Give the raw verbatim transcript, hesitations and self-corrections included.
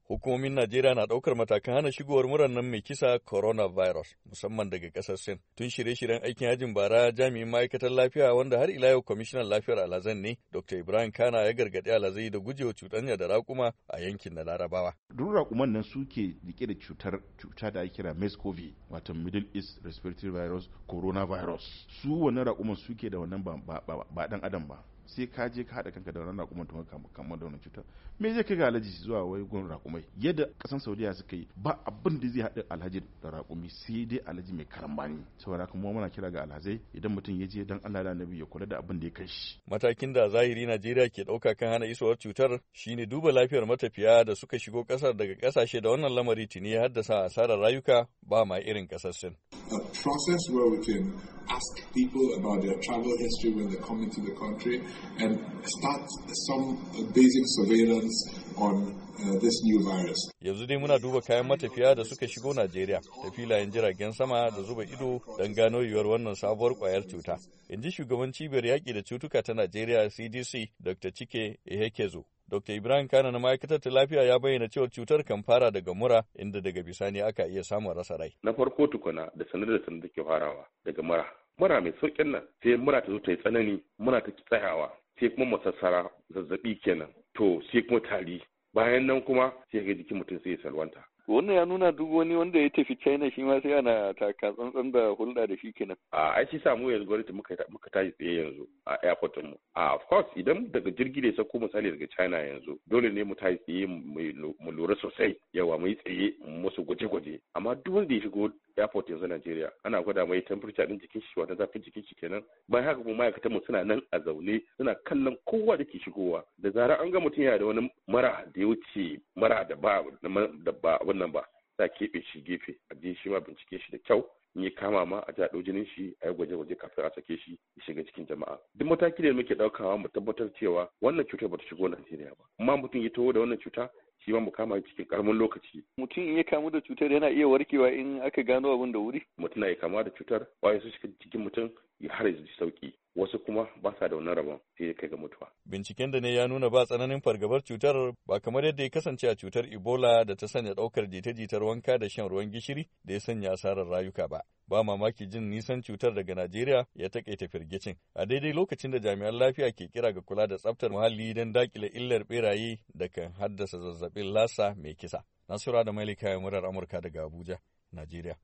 Hukumomin Najeriya na ɗaukar matakan hana shigowar murar nan mai kisa coronavirus musamman daga ƙasar Sin. Tun shirye-shiryen aikin hajin bara jami'in ma'aikatar lafiya wanda har ila yau kwamishinan lafiyar alhazan ne Doctor Ibrahim Kana ya gargaɗi alhazai da gujewa cuɗanya da raƙuma a yankin na Larabawa. Duk raƙuman nan suke rike da cutar cuta da ake kira MERS-CoV wato Middle East Respiratory Virus coronavirus. Su wannan raƙuman suke da wannan ba ba dan adam ba. Sai ka je ka haɗa kanka da wannan raƙuman tun kamar da wannan cutar. Me zai kai ga alhaji zuwa wai gun raƙumai? Yadda ƙasan Saudiya suka yi ba abin da zai haɗa alhaji da raƙumi sai dai alhaji mai karambani. Saboda haka mu muna kira ga alhazai idan mutum ya je dan Allah da Annabi ya kula da abin da ya kai shi. Matakin da zahiri Najeriya ke ɗauka kan hana isowar cutar shine duba lafiyar matafiya da suka shigo ƙasar daga ƙasashe da wannan lamari tuni ya haddasa asarar rayuka ba ma irin ƙasar Sin. A process where we can ask people about their travel history when they come into the country and start some basic surveillance on uh, this new virus. Yanzu dai muna duba kayan matafiya da suka shigo Najeriya da filayen jiragen sama da zuba ido don gano yiwuwar wannan sabuwar kwayar cuta. In ji shugaban cibiyar yaƙi da cutuka ta Najeriya C D C Doctor Chike Ehekezo. Doctor Ibrahim Kana na ma'aikatar ta lafiya ya bayyana cewa cutar kan fara daga mura inda daga bisani aka iya samun rasa rai. Na farko tukuna da sanar da sanar da ke farawa daga mura. Mura mai sauƙin nan sai mura ta zo ta yi tsanani, mura ta tsayawa, sai kuma masassara zazzabi kenan, to sai kuma tari. Bayan nan kuma sai ga jikin mutum sai ya salwanta. Wannan ya nuna duk wani wanda ya tafi China shi ma sai ana taka tsantsan da hulɗa da shi kenan. A ai shi samu yanzu gwamnati muka muka tashi tsaye yanzu a airport mu. A of course idan daga jirgi da ya sauko misali daga China yanzu dole ne mu tashi tsaye mu lura sosai yawa mu yi tsaye musu gwaje-gwaje. Amma duk wanda ya shigo airport yanzu Najeriya ana gwada mai temperature din jikin shi wata zafin jikin shi kenan. Bayan haka kuma ma'aikatan mu suna nan a zaune suna kallon kowa da ke shigowa. Da zarar an ga mutum yana da wani mara da ya wuce mara da ba da ba nan ba za keɓe shi gefe a je shi ma bincike shi da kyau in ya kama ma a jaɗo jinin shi a yi gwaje-gwaje kafin a sake shi ya shiga cikin jama'a duk mataki da muke ɗaukawa mu tabbatar cewa wannan cutar bata shigo Najeriya ba amma mutum ya taho da wannan cuta shi ma mu kama cikin karamin lokaci. Mutum in ya kamu da cutar yana iya warkewa in aka gano abin da wuri? Mutum na iya kama da cutar waye su shiga cikin mutum ya har ya sauki wasu kuma ba sa da wannan rabon sai ya kai ga mutuwa. Binciken da ne ya nuna ba tsananin fargabar cutar ba kamar yadda ya kasance a cutar Ebola da ta sanya ɗaukar jita-jitar wanka da shan ruwan gishiri da ya sanya asarar rayuka ba. Ba mamaki jin nisan cutar daga Najeriya ya takaita firgicin. A daidai lokacin da jami'an lafiya ke kira ga kula da tsaftar muhalli don dakile illar beraye da kan haddasa zazzabin lasa mai kisa. Nasura da Malika murar Amurka daga Abuja, Najeriya.